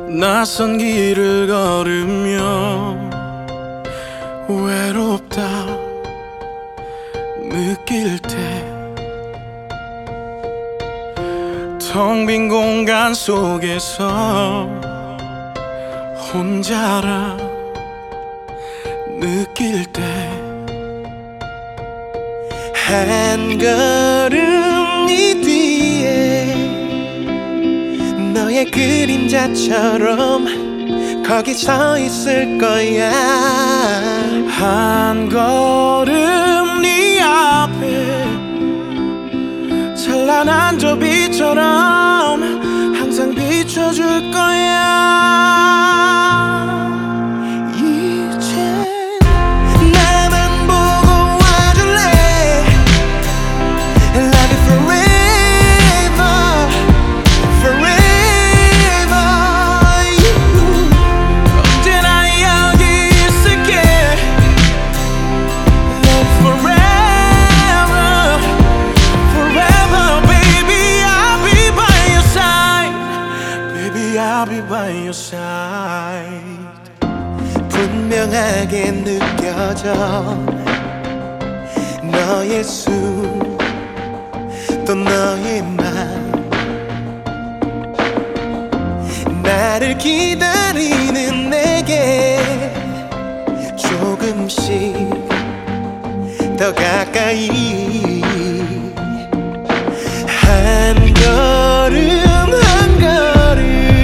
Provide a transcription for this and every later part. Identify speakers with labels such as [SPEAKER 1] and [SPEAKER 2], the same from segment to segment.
[SPEAKER 1] 낯선 길을 걸으며 외롭다 느낄 때 텅 빈 공간 속에서 혼자라 느낄 때
[SPEAKER 2] 한 걸음 네 뒤에 너의 그림자처럼 거기 서 있을 거야.
[SPEAKER 1] 한 걸음 네 앞에 찬란한 저 빛처럼 항상 비춰줄 거야. I'll be by your side.
[SPEAKER 2] 분명하게 느껴져 너의 숨 또 너의 맘 나를 기다리는 내게 조금씩 더 가까이 한 걸음 한 걸음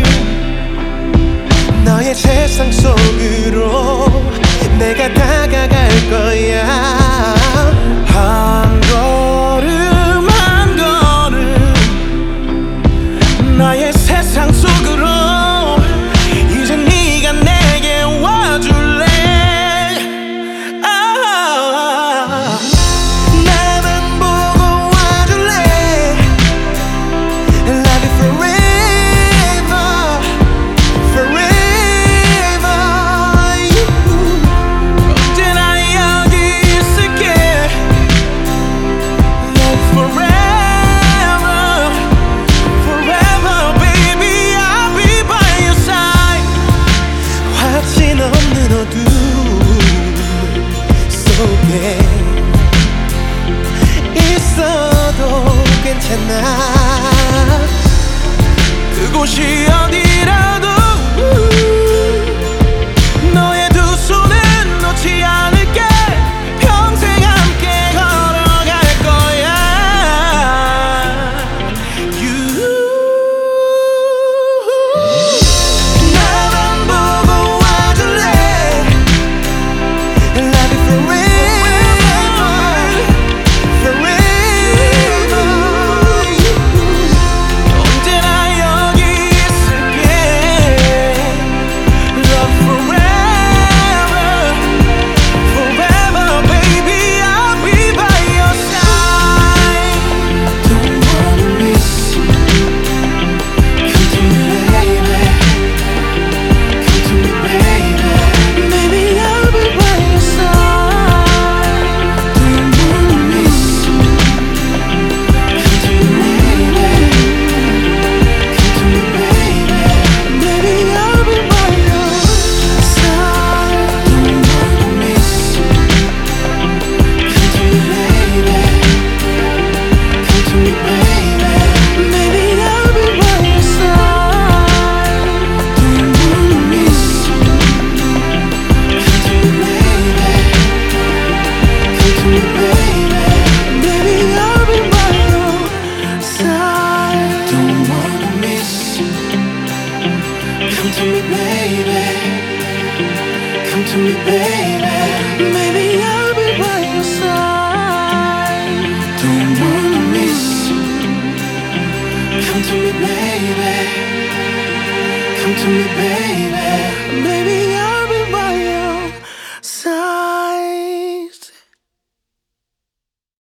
[SPEAKER 2] 너의 세상 속으로 내가 다가갈 거야.
[SPEAKER 1] 한 걸음 한 걸음 나의 세상 속으로 이제 네가 내게 와줄래.
[SPEAKER 2] 나만 보고 와줄래. Love you forever, forever.
[SPEAKER 1] 언제나 여기 있을게. Love forever, forever, baby. I'll be by your side.
[SPEAKER 2] 확신 없는 어둠 속에 있어도 괜찮아.
[SPEAKER 1] 그곳이 어디라도 너의 두 손은 놓지 않을게. 평생 함께 걸어갈 거야.
[SPEAKER 2] 나만 보고 와줄래. Love you forever, forever.
[SPEAKER 1] 언제나 여기 있을게. Love forever, forever, baby. I'll be by your side.
[SPEAKER 2] Don't wanna miss you. Come to me, baby. Come to me, baby. Baby, I'll be by your side. Don't wanna miss you. Come to me, baby. Come to me, baby. Baby, I'll be by your side. Don't wanna miss you. Come to me, baby. Come to me, baby. Baby, I'll be by your side. Don't wanna miss you. Come to me, baby. Come to me, baby. Baby, I'll be by your side. Don't wanna miss you. Come to me, baby. Come to me, baby. Baby, I'll be by your side. Don't wanna miss you. Come to me, baby. Come to me, baby. Baby,